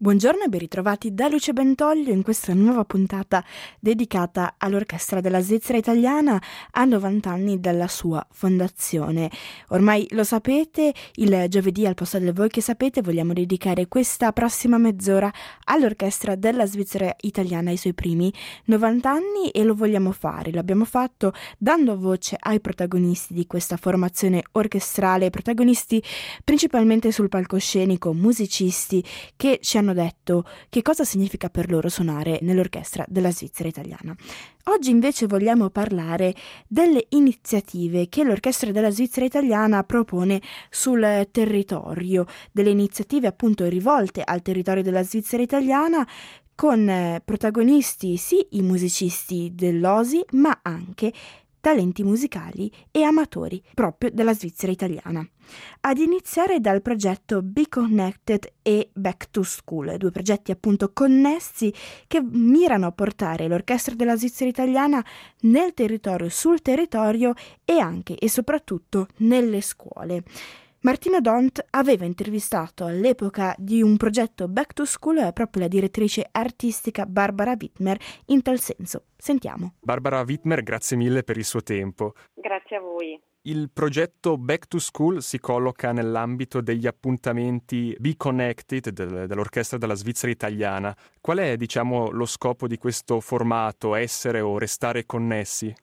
Buongiorno e ben ritrovati da Luce Bentoglio in questa nuova puntata dedicata all'Orchestra della Svizzera Italiana a 90 anni dalla sua fondazione. Ormai lo sapete, il giovedì al posto del Voi che sapete vogliamo dedicare questa prossima mezz'ora all'Orchestra della Svizzera Italiana ai suoi primi 90 anni e lo vogliamo fare. L'abbiamo fatto dando voce ai protagonisti di questa formazione orchestrale, protagonisti principalmente sul palcoscenico, musicisti che ci hanno detto che cosa significa per loro suonare nell'orchestra della Svizzera Italiana. Oggi invece vogliamo parlare delle iniziative che l'Orchestra della Svizzera Italiana propone sul territorio, delle iniziative appunto rivolte al territorio della Svizzera Italiana con protagonisti sì i musicisti dell'OSI ma anche talenti musicali e amatori proprio della Svizzera Italiana. Ad iniziare dal progetto Be Connected e Back to School, due progetti appunto connessi che mirano a portare l'Orchestra della Svizzera Italiana nel territorio, sul territorio e anche e soprattutto nelle scuole. Martino Dont aveva intervistato all'epoca di un progetto Back to School proprio la direttrice artistica Barbara Wittmer in tal senso. Sentiamo. Barbara Wittmer, grazie mille per il suo tempo. Grazie a voi. Il progetto Back to School si colloca nell'ambito degli appuntamenti Be Connected dell'Orchestra della Svizzera Italiana. Qual è, lo scopo di questo formato, essere o restare connessi?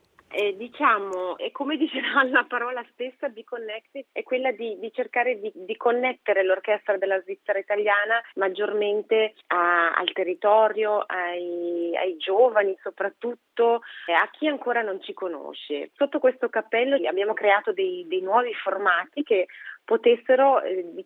E come dice la parola stessa, Be Connected, è quella di cercare di connettere l'Orchestra della Svizzera Italiana maggiormente al territorio, ai giovani soprattutto, a chi ancora non ci conosce. Sotto questo cappello abbiamo creato dei nuovi formati che potessero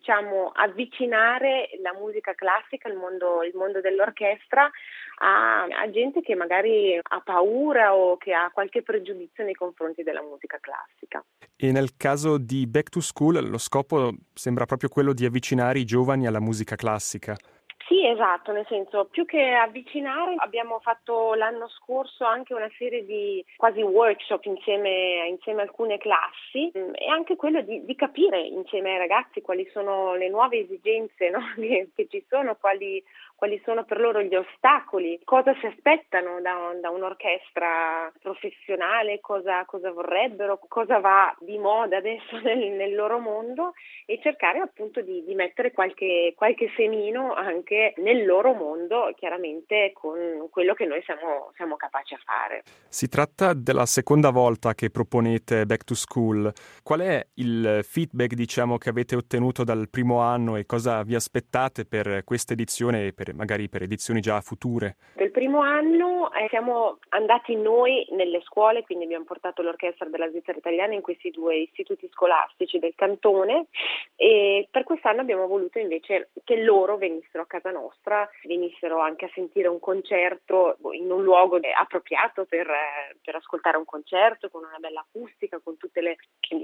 avvicinare la musica classica, il mondo dell'orchestra a gente che magari ha paura o che ha qualche pregiudizio nei confronti della musica classica. E nel caso di Back to School lo scopo sembra proprio quello di avvicinare i giovani alla musica classica. Sì, esatto, nel senso, più che avvicinare, abbiamo fatto l'anno scorso anche una serie di quasi workshop insieme a alcune classi e anche quello di capire insieme ai ragazzi quali sono le nuove esigenze, no? che ci sono, quali sono per loro gli ostacoli, cosa si aspettano da un'orchestra professionale, cosa vorrebbero, cosa va di moda adesso nel loro mondo e cercare appunto di mettere qualche semino anche nel loro mondo, chiaramente con quello che noi siamo capaci a fare. Si tratta della seconda volta che proponete Back to School. Qual è il feedback, che avete ottenuto dal primo anno e cosa vi aspettate per questa edizione e magari per edizioni già future? Del primo anno siamo andati noi nelle scuole, quindi abbiamo portato l'Orchestra della Svizzera Italiana in questi due istituti scolastici del cantone e per quest'anno abbiamo voluto invece che loro venissero a casa nostra, venissero anche a sentire un concerto in un luogo appropriato per ascoltare un concerto con una bella acustica, con tutte le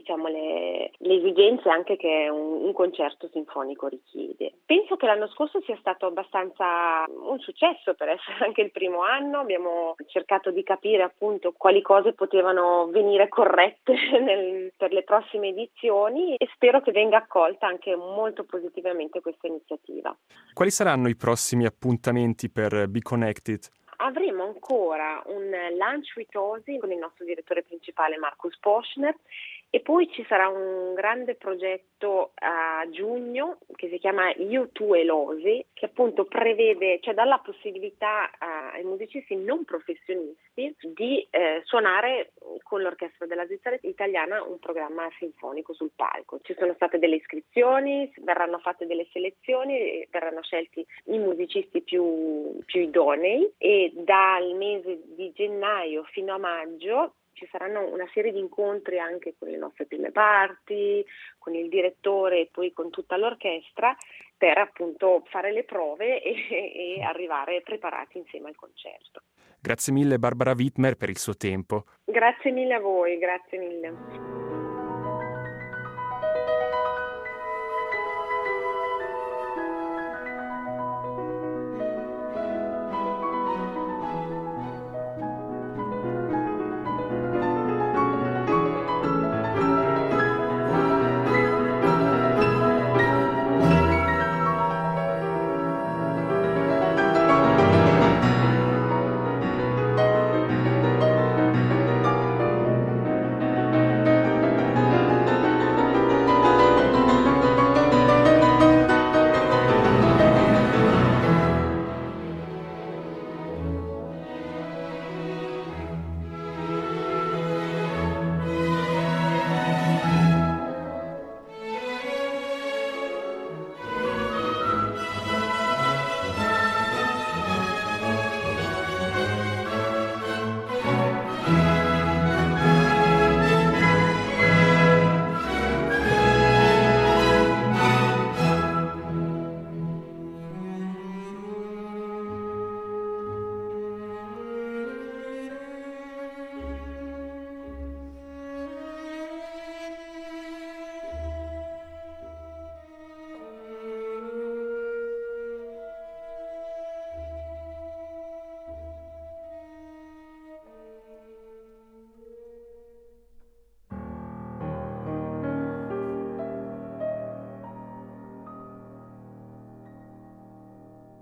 esigenze anche che un concerto sinfonico richiede. Penso che l'anno scorso sia stato abbastanza un successo per essere anche il primo anno, abbiamo cercato di capire appunto quali cose potevano venire corrette per le prossime edizioni e spero che venga accolta anche molto positivamente questa iniziativa. Quali saranno i prossimi appuntamenti per Be Connected? Avremo ancora un lunch with OSI con il nostro direttore principale Markus Poschner e poi ci sarà un grande progetto a giugno che si chiama Io, tu e l'OSI, che appunto prevede, dà la possibilità ai musicisti non professionisti di suonare con l'Orchestra della Svizzera Italiana un programma sinfonico sul palco. Ci sono state delle iscrizioni, verranno fatte delle selezioni e verranno scelti i musicisti più idonei e dal mese di gennaio fino a maggio ci saranno una serie di incontri anche con le nostre prime parti, con il direttore e poi con tutta l'orchestra per appunto fare le prove e arrivare preparati insieme al concerto. Grazie mille Barbara Wittmer per il suo tempo. Grazie mille a voi, grazie mille.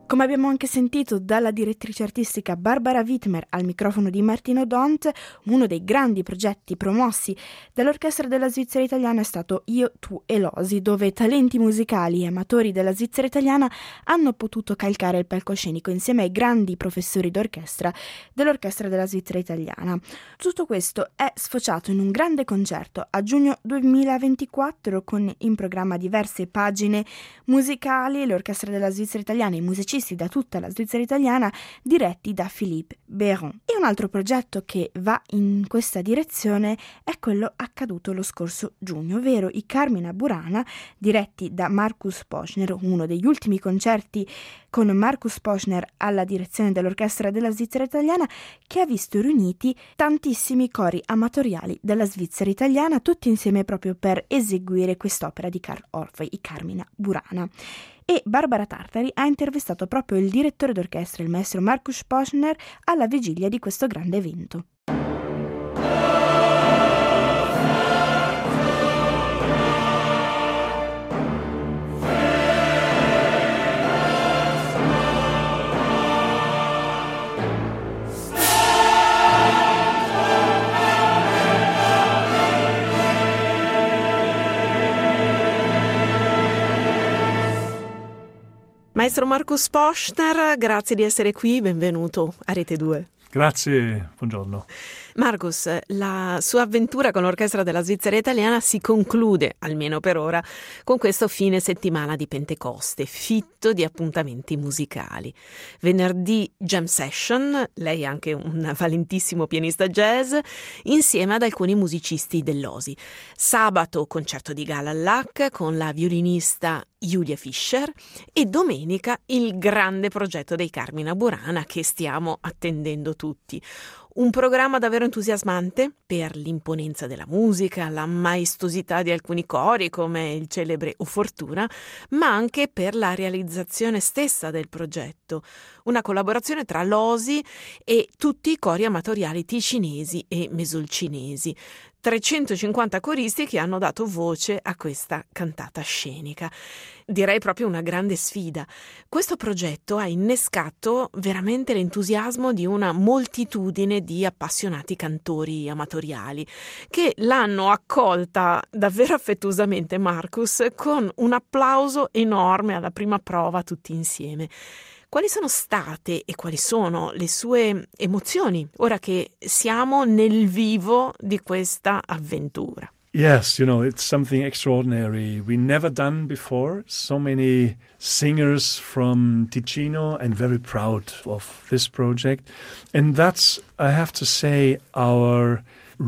Come abbiamo anche sentito dalla direttrice artistica Barbara Wittmer al microfono di Martino Dont, uno dei grandi progetti promossi dall'Orchestra della Svizzera Italiana è stato Io, Tu e Losi, dove talenti musicali e amatori della Svizzera Italiana hanno potuto calcare il palcoscenico insieme ai grandi professori d'orchestra dell'Orchestra della Svizzera Italiana. Tutto questo è sfociato in un grande concerto a giugno 2024 con in programma diverse pagine musicali, l'Orchestra della Svizzera Italiana e i musicisti da tutta la Svizzera italiana diretti da Philippe Béron. E un altro progetto che va in questa direzione è quello accaduto lo scorso giugno, ovvero i Carmina Burana diretti da Markus Poschner, uno degli ultimi concerti con Markus Poschner alla direzione dell'Orchestra della Svizzera Italiana, che ha visto riuniti tantissimi cori amatoriali della Svizzera Italiana, tutti insieme proprio per eseguire quest'opera di Karl Orffei, i Carmina Burana. E Barbara Tartari ha intervistato proprio il direttore d'orchestra, il maestro Markus Poschner, alla vigilia di questo grande evento. Maestro Markus Poschner, grazie di essere qui, benvenuto a Rete 2. Grazie, buongiorno. Markus, la sua avventura con l'Orchestra della Svizzera Italiana si conclude, almeno per ora, con questo fine settimana di Pentecoste, fitto di appuntamenti musicali. Venerdì Jam Session, lei è anche un valentissimo pianista jazz, insieme ad alcuni musicisti dell'Osi. Sabato concerto di gala al LAC con la violinista Julia Fischer e domenica il grande progetto dei Carmina Burana che stiamo attendendo tutti. Un programma davvero entusiasmante per l'imponenza della musica, la maestosità di alcuni cori come il celebre O Fortuna, ma anche per la realizzazione stessa del progetto. Una collaborazione tra l'Osi e tutti i cori amatoriali ticinesi e mesolcinesi. 350 coristi che hanno dato voce a questa cantata scenica. Direi proprio una grande sfida. Questo progetto ha innescato veramente l'entusiasmo di una moltitudine di appassionati cantori amatoriali che l'hanno accolta davvero affettuosamente, Markus, con un applauso enorme alla prima prova tutti insieme. Quali sono state e quali sono le sue emozioni ora che siamo nel vivo di questa avventura? Yes, it's something extraordinary. We never done before. So many singers from Ticino and very proud of this project. And that's, I have to say, our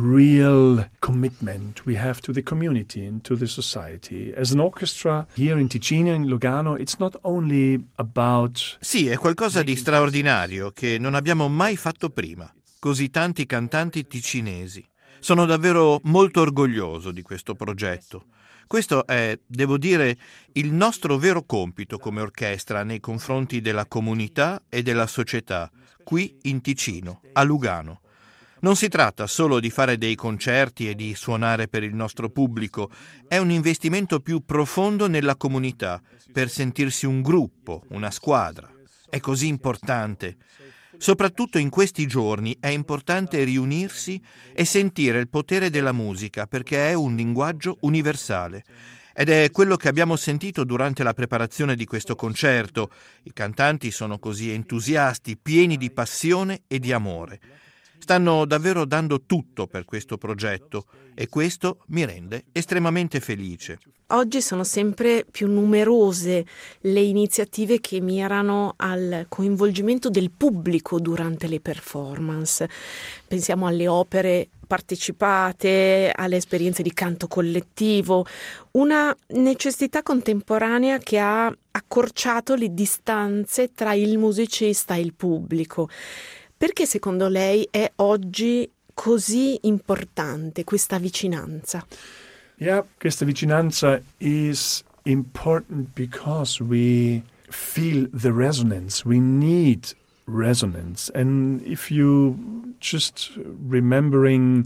real commitment we have to the community and to the society. As an orchestra here in Ticino and Lugano, it's not only about... Sì, è qualcosa di straordinario che non abbiamo mai fatto prima. Così tanti cantanti ticinesi. Sono davvero molto orgoglioso di questo progetto. Questo è, devo dire, il nostro vero compito come orchestra nei confronti della comunità e della società, qui in Ticino, a Lugano. Non si tratta solo di fare dei concerti e di suonare per il nostro pubblico, è un investimento più profondo nella comunità, per sentirsi un gruppo, una squadra. È così importante. Soprattutto in questi giorni è importante riunirsi e sentire il potere della musica, perché è un linguaggio universale. Ed è quello che abbiamo sentito durante la preparazione di questo concerto. I cantanti sono così entusiasti, pieni di passione e di amore. Stanno davvero dando tutto per questo progetto e questo mi rende estremamente felice. Oggi sono sempre più numerose le iniziative che mirano al coinvolgimento del pubblico durante le performance. Pensiamo alle opere partecipate, alle esperienze di canto collettivo, una necessità contemporanea che ha accorciato le distanze tra il musicista e il pubblico. Perché secondo lei è oggi così importante questa vicinanza? Yeah, questa vicinanza is important because we feel the resonance. We need resonance. And if you just remembering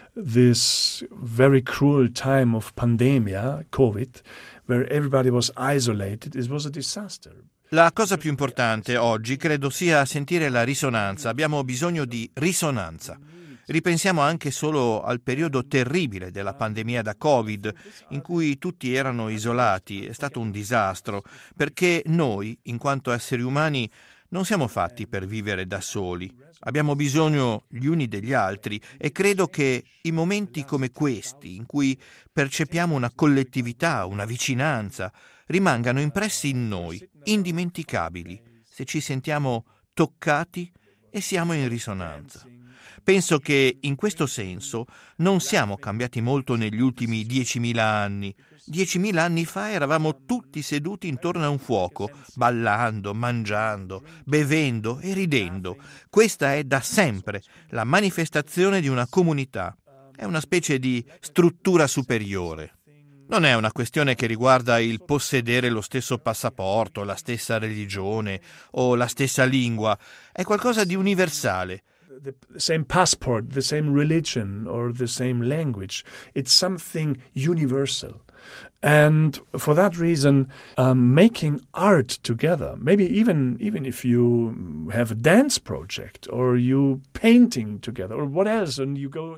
this very cruel time of pandemia, COVID, where everybody was isolated, it was a disaster. La cosa più importante oggi credo sia sentire la risonanza. Abbiamo bisogno di risonanza. Ripensiamo anche solo al periodo terribile della pandemia da Covid, in cui tutti erano isolati. È stato un disastro, perché noi, in quanto esseri umani, non siamo fatti per vivere da soli. Abbiamo bisogno gli uni degli altri e credo che i momenti come questi, in cui percepiamo una collettività, una vicinanza, rimangano impressi in noi, indimenticabili, se ci sentiamo toccati e siamo in risonanza. Penso che in questo senso non siamo cambiati molto negli ultimi 10.000 anni. 10.000 anni fa eravamo tutti seduti intorno a un fuoco, ballando, mangiando, bevendo e ridendo. Questa è da sempre la manifestazione di una comunità. È una specie di struttura superiore. Non è una questione che riguarda il possedere lo stesso passaporto, la stessa religione o la stessa lingua. È qualcosa di universale. The same passport, the same religion or the same language. It's something universal. And for that reason, making art together, maybe even if you have a dance project or you painting together or what else, and you go...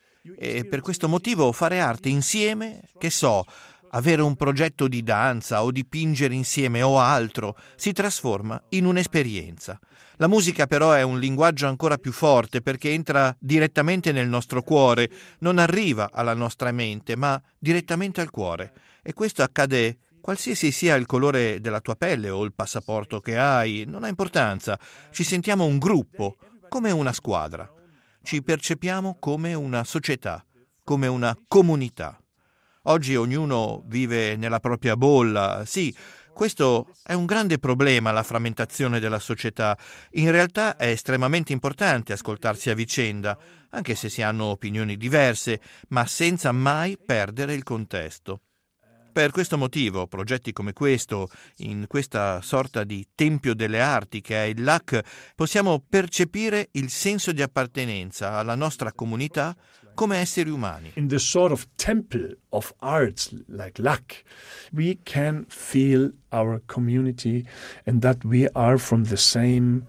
E per questo motivo fare arte insieme, che so, avere un progetto di danza o dipingere insieme o altro, si trasforma in un'esperienza. La musica però è un linguaggio ancora più forte perché entra direttamente nel nostro cuore, non arriva alla nostra mente, ma direttamente al cuore. E questo accade qualsiasi sia il colore della tua pelle o il passaporto che hai, non ha importanza. Ci sentiamo un gruppo, come una squadra. Ci percepiamo come una società, come una comunità. Oggi ognuno vive nella propria bolla. Sì, questo è un grande problema, la frammentazione della società. In realtà è estremamente importante ascoltarsi a vicenda, anche se si hanno opinioni diverse, ma senza mai perdere il contesto. Per questo motivo, progetti come questo, in questa sorta di tempio delle arti che è il LAC, possiamo percepire il senso di appartenenza alla nostra comunità come esseri umani. In the sort of temple of arts like LAC, we can feel our community and that we are from the same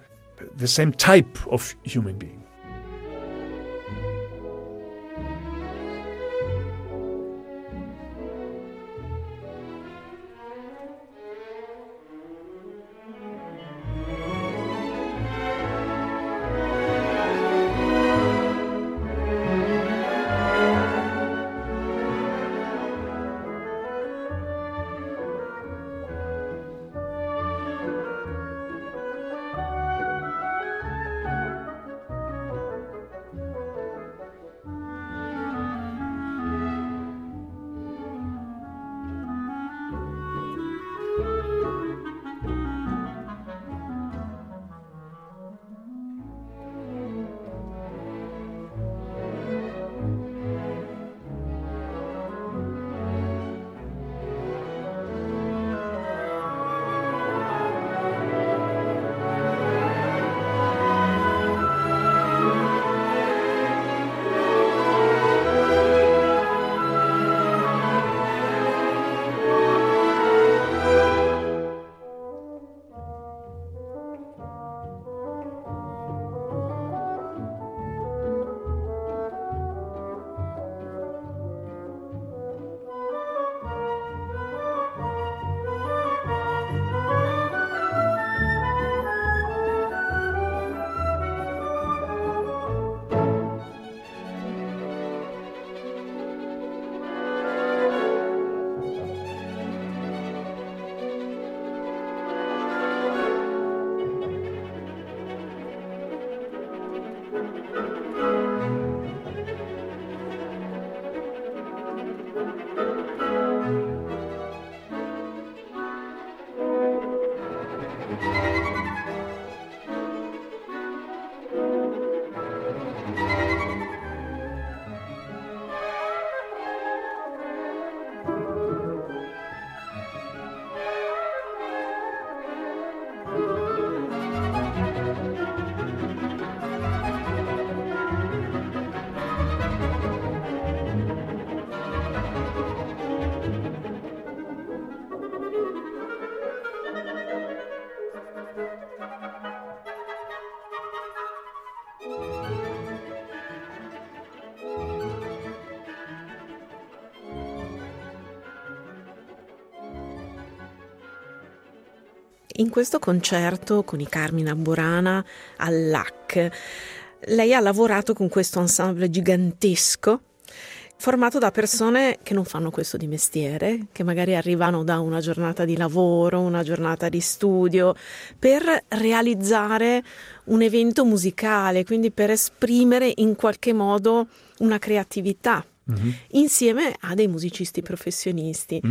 type of human being. In questo concerto con i Carmina Burana all'AC, lei ha lavorato con questo ensemble gigantesco, formato da persone che non fanno questo di mestiere, che magari arrivano da una giornata di lavoro, una giornata di studio, per realizzare un evento musicale, quindi per esprimere in qualche modo una creatività, insieme a dei musicisti professionisti.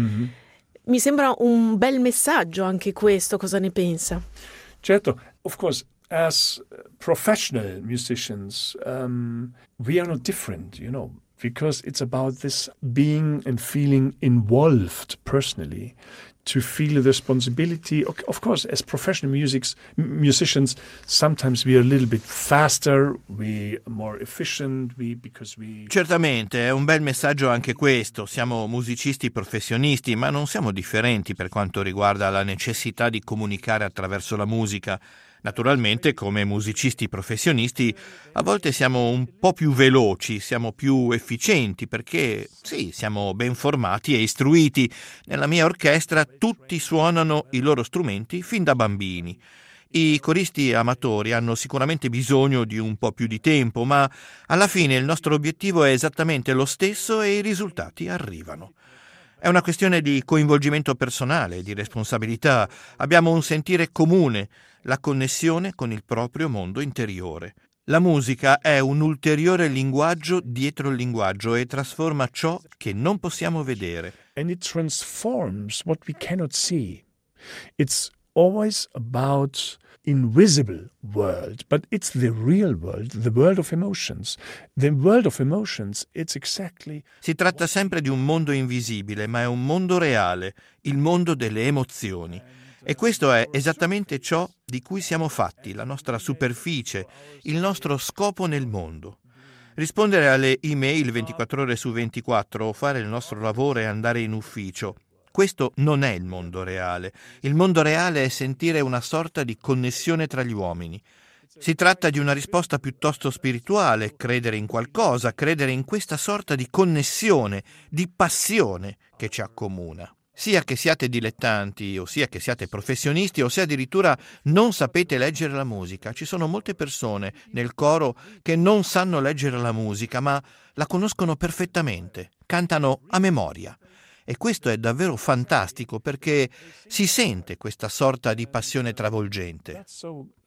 Mi sembra un bel messaggio anche questo, cosa ne pensa? Certo, of course, as professional musicians, we are not different, because it's about this being and feeling involved personally, to feel the responsibility. Of course, as professional musicians, sometimes we are a little bit faster, we are more efficient, because we... Certamente, è un bel messaggio anche questo. Siamo musicisti professionisti, ma non siamo differenti per quanto riguarda la necessità di comunicare attraverso la musica. Naturalmente, come musicisti professionisti, a volte siamo un po' più veloci, siamo più efficienti, perché sì, siamo ben formati e istruiti. Nella mia orchestra tutti suonano i loro strumenti fin da bambini. I coristi amatori hanno sicuramente bisogno di un po' più di tempo, ma alla fine il nostro obiettivo è esattamente lo stesso e i risultati arrivano. È una questione di coinvolgimento personale, di responsabilità. Abbiamo un sentire comune, la connessione con il proprio mondo interiore. La musica è un ulteriore linguaggio dietro il linguaggio e trasforma ciò che non possiamo vedere. And it transforms what we cannot see. It's always about invisible world, but it's the real world, the world of emotions. The world of emotions, it's exactly... Si tratta sempre di un mondo invisibile, ma è un mondo reale, il mondo delle emozioni. E questo è esattamente ciò di cui siamo fatti, la nostra superficie, il nostro scopo nel mondo. Rispondere alle email 24 ore su 24 o fare il nostro lavoro e andare in ufficio, questo non è il mondo reale. Il mondo reale è sentire una sorta di connessione tra gli uomini. Si tratta di una risposta piuttosto spirituale, credere in qualcosa, credere in questa sorta di connessione, di passione che ci accomuna. Sia che siate dilettanti, o sia che siate professionisti, o se addirittura non sapete leggere la musica. Ci sono molte persone nel coro che non sanno leggere la musica, ma la conoscono perfettamente, cantano a memoria. E questo è davvero fantastico perché si sente questa sorta di passione travolgente. That's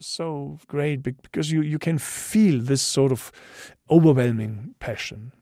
so great because you can feel this sort of overwhelming passion.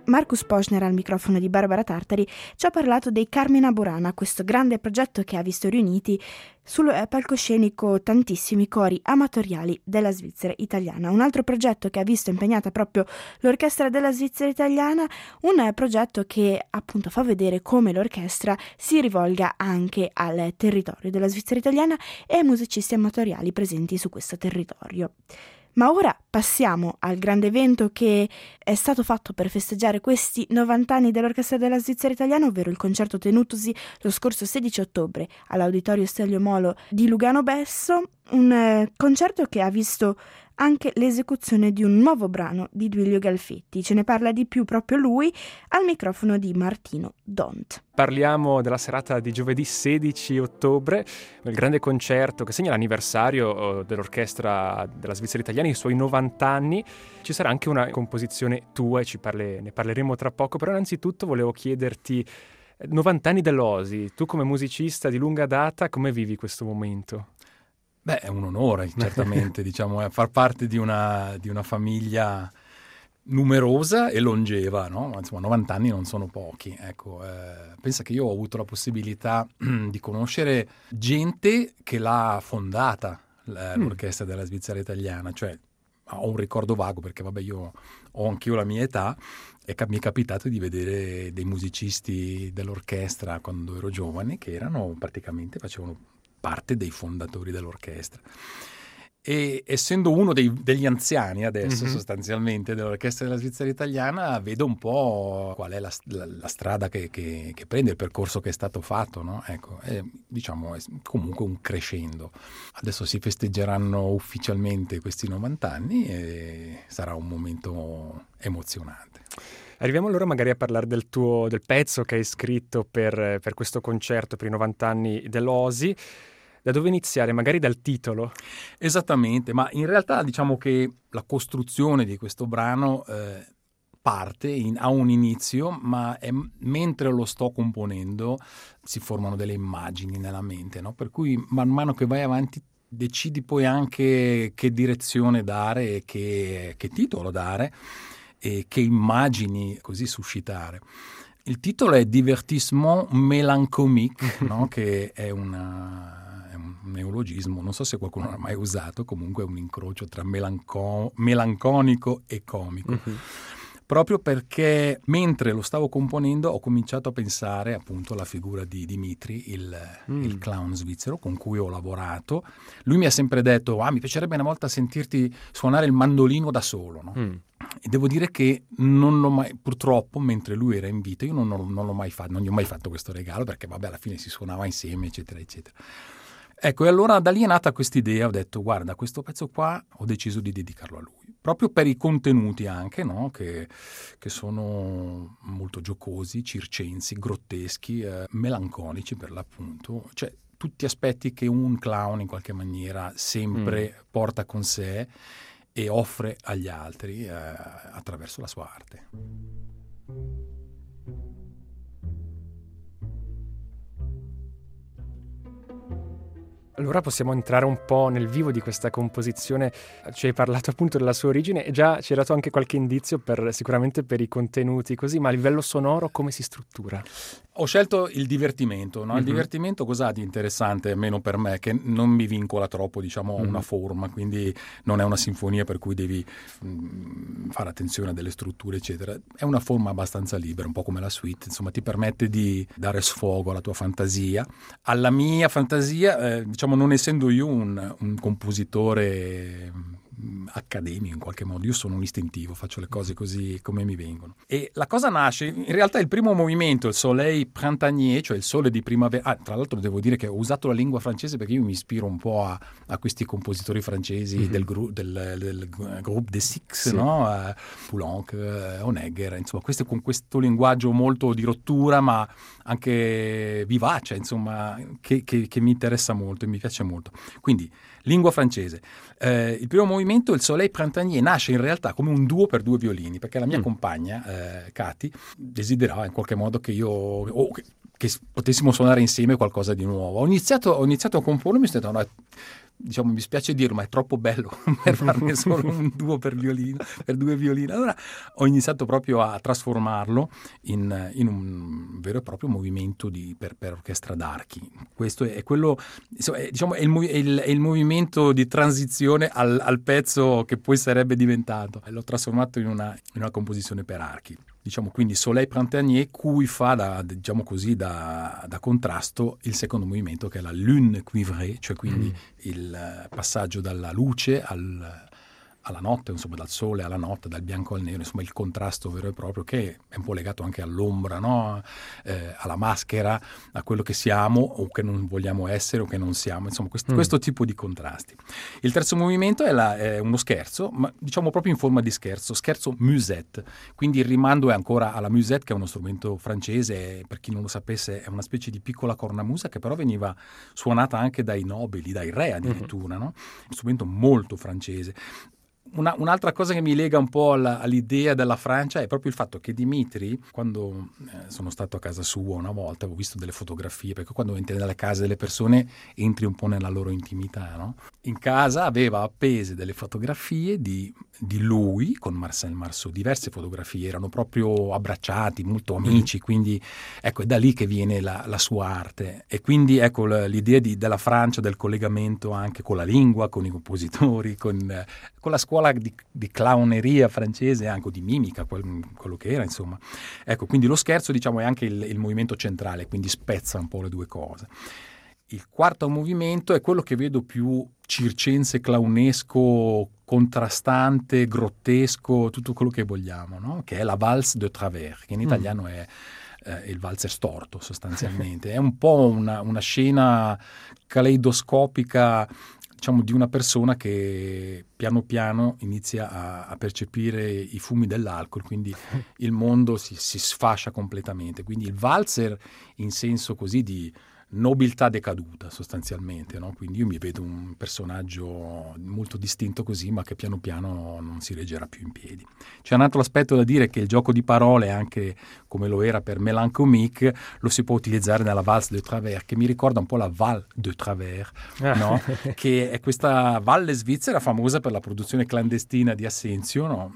Marcus Poschner, al microfono di Barbara Tartari, ci ha parlato dei Carmina Burana, questo grande progetto che ha visto riuniti sul palcoscenico tantissimi cori amatoriali della Svizzera italiana. Un altro progetto che ha visto impegnata proprio l'Orchestra della Svizzera italiana, un progetto che appunto fa vedere come l'orchestra si rivolga anche al territorio della Svizzera italiana e ai musicisti amatoriali presenti su questo territorio. Ma ora passiamo al grande evento che è stato fatto per festeggiare questi 90 anni dell'Orchestra della Svizzera italiana, ovvero il concerto tenutosi lo scorso 16 ottobre all'Auditorio Stelio Molo di Lugano Besso, un concerto che ha visto anche l'esecuzione di un nuovo brano di Duilio Galfetti. Ce ne parla di più proprio lui al microfono di Martino Dont. Parliamo della serata di giovedì 16 ottobre, il grande concerto che segna l'anniversario dell'Orchestra della Svizzera italiana, i suoi 90 anni. Ci sarà anche una composizione tua e ne parleremo tra poco, però innanzitutto volevo chiederti 90 anni dell'Osi, tu come musicista di lunga data come vivi questo momento? Beh, è un onore, certamente, diciamo, far parte di una famiglia numerosa e longeva, no? Insomma, 90 anni non sono pochi, ecco. Pensa che io ho avuto la possibilità di conoscere gente che l'ha fondata, l'Orchestra della Svizzera italiana, cioè ho un ricordo vago perché, vabbè, io ho anch'io la mia età e mi è capitato di vedere dei musicisti dell'orchestra quando ero giovane che facevano parte dei fondatori dell'orchestra. E essendo uno degli anziani adesso, sostanzialmente, dell'Orchestra della Svizzera italiana, vedo un po' qual è la strada che prende, il percorso che è stato fatto, no? Ecco, diciamo, è comunque un crescendo. Adesso si festeggeranno ufficialmente questi 90 anni e sarà un momento emozionante. Arriviamo allora magari a parlare del pezzo che hai scritto per questo concerto, per i 90 anni dell'Osi. Da dove iniziare? Magari dal titolo? Esattamente, ma in realtà diciamo che la costruzione di questo brano ha un inizio, ma mentre lo sto componendo si formano delle immagini nella mente, no? Per cui man mano che vai avanti decidi poi anche che direzione dare e che titolo dare e che immagini così suscitare. Il titolo è Divertissement mélancolique, no? Che è un neologismo, non so se qualcuno l'ha mai usato, comunque è un incrocio tra melanconico e comico. Proprio perché mentre lo stavo componendo ho cominciato a pensare appunto alla figura di Dimitri, il clown svizzero con cui ho lavorato. Lui mi ha sempre detto: mi piacerebbe una volta sentirti suonare il mandolino da solo, no? E devo dire che non l'ho mai, purtroppo, mentre lui era in vita, io non l'ho mai fatto, non gli ho mai fatto questo regalo, perché vabbè, alla fine si suonava insieme, eccetera, eccetera. Ecco, e allora da lì è nata questa idea, ho detto: guarda, questo pezzo qua ho deciso di dedicarlo a lui, proprio per i contenuti anche, no? Che sono molto giocosi, circensi, grotteschi, melanconici per l'appunto, cioè tutti aspetti che un clown in qualche maniera sempre porta con sé e offre agli altri attraverso la sua arte. Allora possiamo entrare un po' nel vivo di questa composizione. Ci hai parlato appunto della sua origine e già ci hai dato anche qualche indizio sicuramente per i contenuti così, ma a livello sonoro come si struttura? Ho scelto il divertimento, no? Il divertimento cos'ha di interessante, almeno per me, che non mi vincola troppo, diciamo, a una forma, quindi non è una sinfonia per cui devi fare attenzione a delle strutture, eccetera. È una forma abbastanza libera, un po' come la suite, insomma, ti permette di dare sfogo alla tua fantasia. Alla mia fantasia, diciamo, non essendo io un compositore accademico in qualche modo, io sono un istintivo, faccio le cose così come mi vengono. E la cosa nasce, in realtà il primo movimento, il Soleil printanier, cioè il sole di primavera. Tra l'altro devo dire che ho usato la lingua francese perché io mi ispiro un po' a questi compositori francesi del Groupe des Six, sì. No? Poulenc, Honegger, insomma, con questo linguaggio molto di rottura ma anche vivace, insomma, che mi interessa molto e mi piace molto. Quindi lingua francese. Il primo movimento, il Soleil printanier, nasce in realtà come un duo per due violini, perché la mia compagna, Katy, desiderava in qualche modo che che potessimo suonare insieme qualcosa di nuovo. Ho iniziato a comporre, mi sono detto: no, diciamo, mi spiace dirlo, ma è troppo bello per farne solo un duo per due violini. Allora ho iniziato proprio a trasformarlo in un vero e proprio movimento per orchestra d'archi. Questo è quello, insomma, diciamo, è il movimento di transizione al pezzo che poi sarebbe diventato. L'ho trasformato in una composizione per archi. Diciamo quindi Soleil Printanier, cui fa da contrasto il secondo movimento, che è la Lune Cuivrée, cioè quindi il passaggio dalla luce alla notte, insomma dal sole alla notte, dal bianco al nero, insomma il contrasto vero e proprio, che è un po' legato anche all'ombra, no? Alla maschera, a quello che siamo o che non vogliamo essere o che non siamo, insomma questo tipo di contrasti. Il terzo movimento è uno scherzo, ma diciamo proprio in forma di scherzo musette, quindi il rimando è ancora alla musette, che è uno strumento francese, per chi non lo sapesse è una specie di piccola cornamusa che però veniva suonata anche dai nobili, dai re addirittura, no? Un strumento molto francese. Un'altra cosa che mi lega un po' all'idea della Francia è proprio il fatto che Dimitri, quando sono stato a casa sua una volta, ho visto delle fotografie, perché quando entri nelle case delle persone entri un po' nella loro intimità, no? In casa aveva appese delle fotografie di lui con Marcel Marceau, diverse fotografie, erano proprio abbracciati, molto amici, quindi ecco, è da lì che viene la sua arte. E quindi ecco l'idea della Francia, del collegamento anche con la lingua, con i compositori, con la scuola di clowneria francese, anche di mimica, quello che era, insomma. Ecco, quindi lo scherzo, diciamo, è anche il movimento centrale, quindi spezza un po' le due cose. Il quarto movimento è quello che vedo più circense, clownesco, contrastante, grottesco, tutto quello che vogliamo, no? Che è la valse de travers, che in italiano è il valzer storto sostanzialmente. È un po' una scena caleidoscopica, diciamo, di una persona che piano piano inizia a percepire i fumi dell'alcol, quindi il mondo si sfascia completamente. Quindi il valzer in senso così di nobiltà decaduta sostanzialmente, no? Quindi io mi vedo un personaggio molto distinto così, ma che piano piano non si reggerà più in piedi. C'è un altro aspetto da dire, che il gioco di parole, anche come lo era per Mélanconique, lo si può utilizzare nella valse de travers, che mi ricorda un po' la Val de Travers, no? Che è questa valle svizzera famosa per la produzione clandestina di Assenzio, no?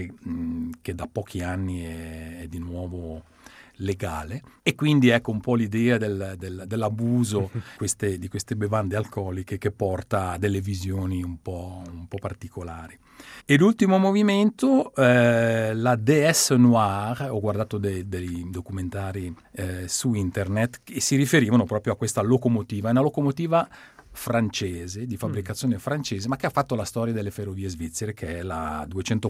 Che da pochi anni è di nuovo legale, e quindi ecco un po' l'idea dell'abuso di queste bevande alcoliche, che porta a delle visioni un po' particolari. E l'ultimo movimento, la Déesse Noire, ho guardato dei documentari su internet che si riferivano proprio a questa locomotiva, è una locomotiva francese, di fabbricazione francese, ma che ha fatto la storia delle ferrovie svizzere, che è la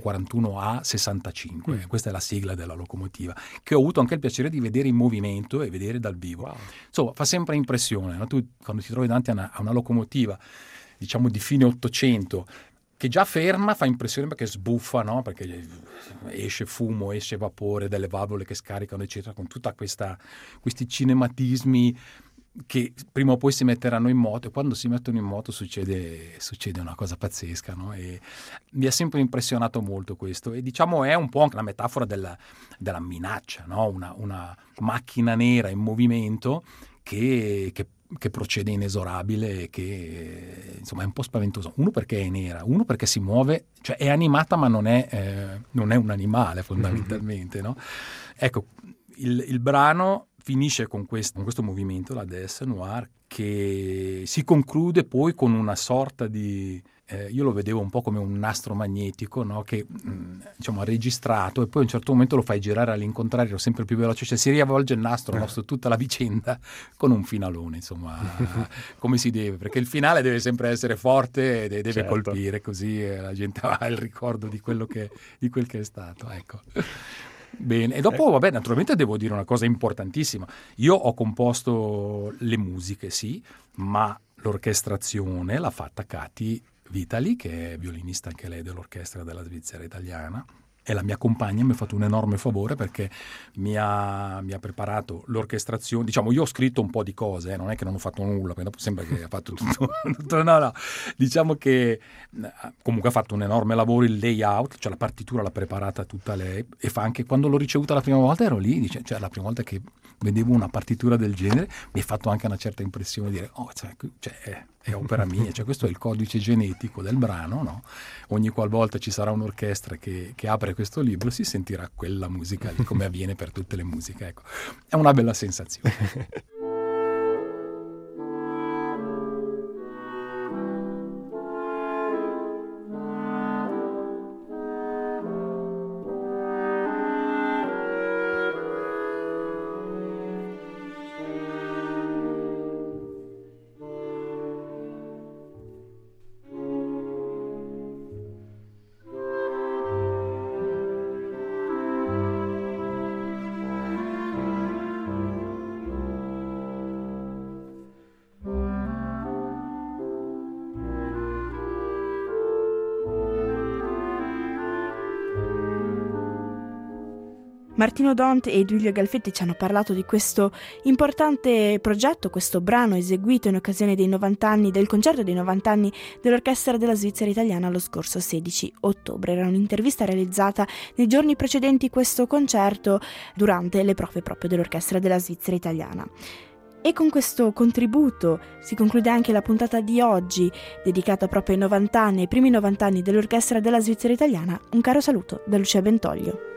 241A65. Questa è la sigla della locomotiva, che ho avuto anche il piacere di vedere in movimento e vedere dal vivo. Wow. Insomma, fa sempre impressione, no? Tu quando ti trovi davanti a una locomotiva, diciamo di fine 800, che già ferma, fa impressione perché sbuffa, no? Perché esce fumo, esce vapore, delle valvole che scaricano, eccetera, con tutta questi cinematismi che prima o poi si metteranno in moto, e quando si mettono in moto succede una cosa pazzesca, no? E mi ha sempre impressionato molto questo, e diciamo è un po' anche la metafora della minaccia, no? Una macchina nera in movimento che procede inesorabile e che insomma è un po' spaventoso. Uno perché è nera, uno perché si muove, cioè è animata ma non è un animale fondamentalmente, no? Ecco, il brano finisce con questo movimento, la Déesse Noire, che si conclude poi con una sorta di... io lo vedevo un po' come un nastro magnetico, no? Che diciamo ha registrato, e poi a un certo momento lo fai girare all'incontrario sempre più veloce, cioè si riavvolge il nastro verso tutta la vicenda con un finalone, insomma, come si deve, perché il finale deve sempre essere forte e deve certo colpire, così la gente ha il ricordo di quel che è stato, ecco. Bene, e dopo, vabbè, naturalmente devo dire una cosa importantissima. Io ho composto le musiche, sì, ma l'orchestrazione l'ha fatta Katy Vitali, che è violinista anche lei dell'orchestra della Svizzera italiana. E la mia compagna mi ha fatto un enorme favore, perché mi ha preparato l'orchestrazione. Diciamo, io ho scritto un po' di cose, non è che non ho fatto nulla, perché dopo sembra che ha fatto tutto. No. Diciamo che comunque ha fatto un enorme lavoro, il layout, cioè la partitura l'ha preparata tutta lei, e fa anche, quando l'ho ricevuta la prima volta ero lì, cioè la prima volta che vedevo una partitura del genere, mi ha fatto anche una certa impressione di dire, è opera mia, cioè questo è il codice genetico del brano, no? Ogni qualvolta ci sarà un'orchestra che apre questo libro si sentirà quella musica lì, come avviene per tutte le musiche, ecco. È una bella sensazione. Martino Dont e Duilio Galfetti ci hanno parlato di questo importante progetto, questo brano eseguito in occasione dei 90 anni del concerto dei 90 anni dell'Orchestra della Svizzera Italiana lo scorso 16 ottobre. Era un'intervista realizzata nei giorni precedenti questo concerto durante le prove proprio dell'Orchestra della Svizzera Italiana. E con questo contributo si conclude anche la puntata di oggi, dedicata proprio ai 90 anni, ai primi 90 anni dell'Orchestra della Svizzera Italiana. Un caro saluto da Lucia Bentoglio.